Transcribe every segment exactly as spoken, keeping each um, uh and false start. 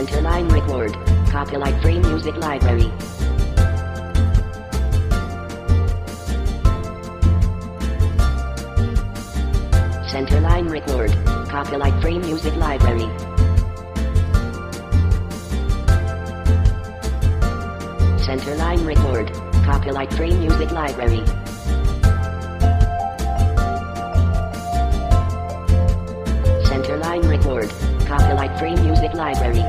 Centerline record. Copyright free music library. Centerline record. Copyright free music library. Centerline record. Copyright free music library. Centerline record. Copyright free music library.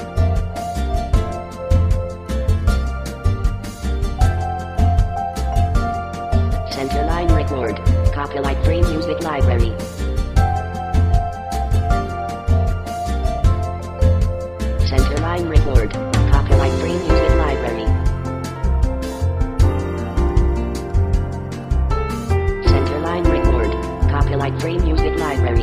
Centerline record. Copyright free music library. Centerline record. Copyright free music library. Centerline record. Copyright free music library.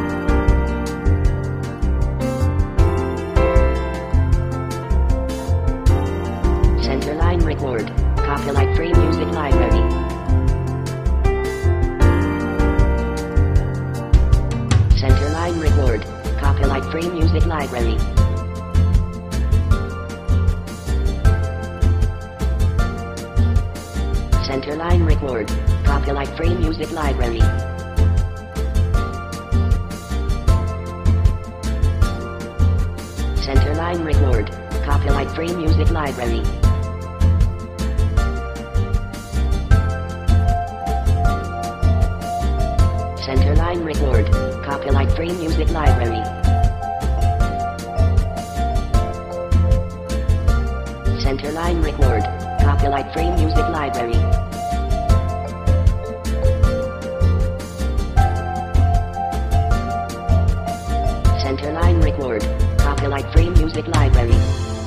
Centerline record. Copyright free music library. Centerline record. Copyright free music library. Centerline record. Copyright free music library. Centerline record. Copyright free music library. Centerline record. Copyright free music library. Centerline record. Copyright free music library. Centerline record. Copyright free music library.